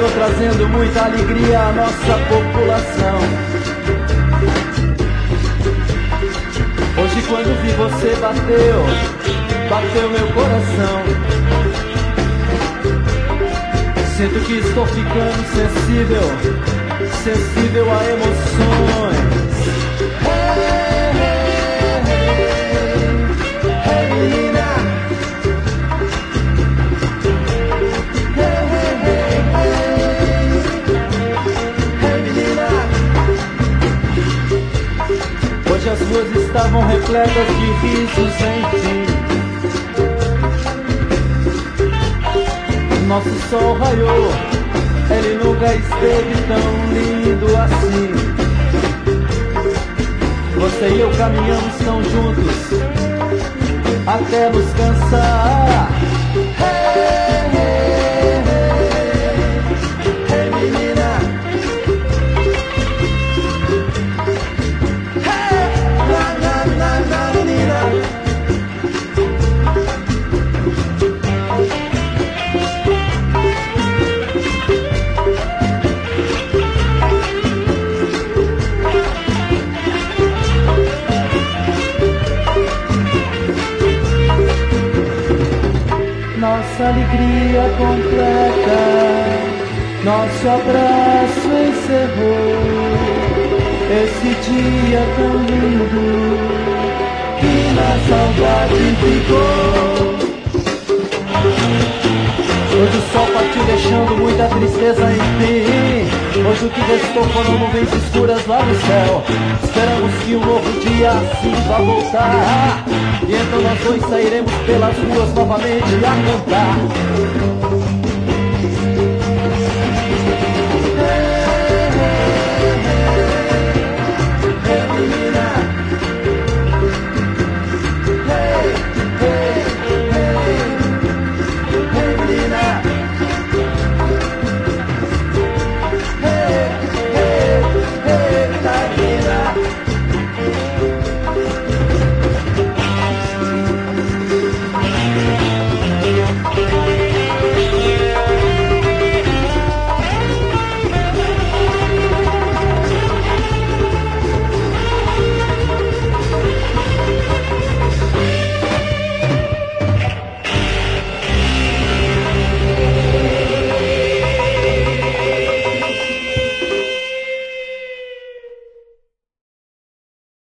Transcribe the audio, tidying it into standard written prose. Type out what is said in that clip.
chegou trazendo muita alegria à nossa população. Hoje quando vi você bateu meu coração. Sinto que estou ficando sensível a emoções. Hey, menina. Hey, menina. Hoje as ruas estavam repletas de risos, enfim. Nosso sol raiou, ele nunca esteve tão lindo assim. Você e eu caminhamos tão juntos, até nos cansar. Hey, hey, hey, hey, menina. Hey, na, menina. Nossa alegria completa, nosso abraço encerrou esse dia tão lindo que na saudade ficou. Hoje o sol partiu deixando muita tristeza em mim. Hoje o que restou foram nuvens escuras lá no céu. Esperamos que um novo dia assim vá voltar, e então nós dois sairemos pelas ruas novamente a cantar.